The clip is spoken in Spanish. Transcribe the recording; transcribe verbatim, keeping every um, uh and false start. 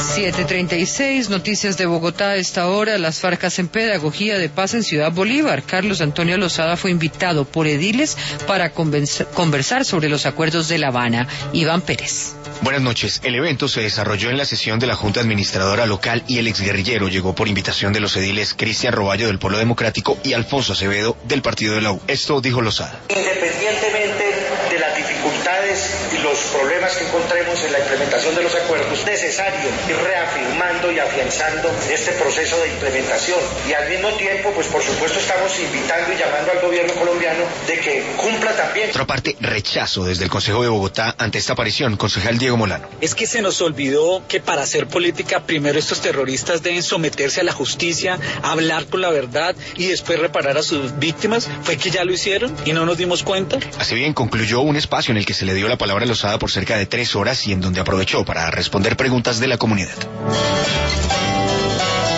siete treinta y seis, noticias de Bogotá a esta hora. Las FARC hacen pedagogía de paz en Ciudad Bolívar. Carlos Antonio Lozada fue invitado por ediles para conversar sobre los acuerdos de La Habana. Iván Pérez. Buenas noches. El evento se desarrolló en la sesión de la Junta Administradora Local y el exguerrillero llegó por invitación de los ediles Cristian Roballo del Polo Democrático y Alfonso Acevedo del Partido de la U. Esto dijo Lozada. Independientemente de las dificultades y los problemas que encontremos en la implementación de los acuerdos, es necesario ir reafirmando y afianzando este proceso de implementación. Y al mismo tiempo, pues por supuesto estamos invitando y llamando al gobierno colombiano de que cumpla también. Por otra parte, rechazo desde el Consejo de Bogotá ante esta aparición. Concejal Diego Molano. Es que se nos olvidó que para hacer política, primero estos terroristas deben someterse a la justicia, hablar con la verdad y después reparar a sus víctimas. Fue que ya lo hicieron y no nos dimos cuenta. Así bien, concluyó un espacio en el que se le dio la palabra a Lozada por cerca de tres horas y en donde aprovechó para responder preguntas de la comunidad.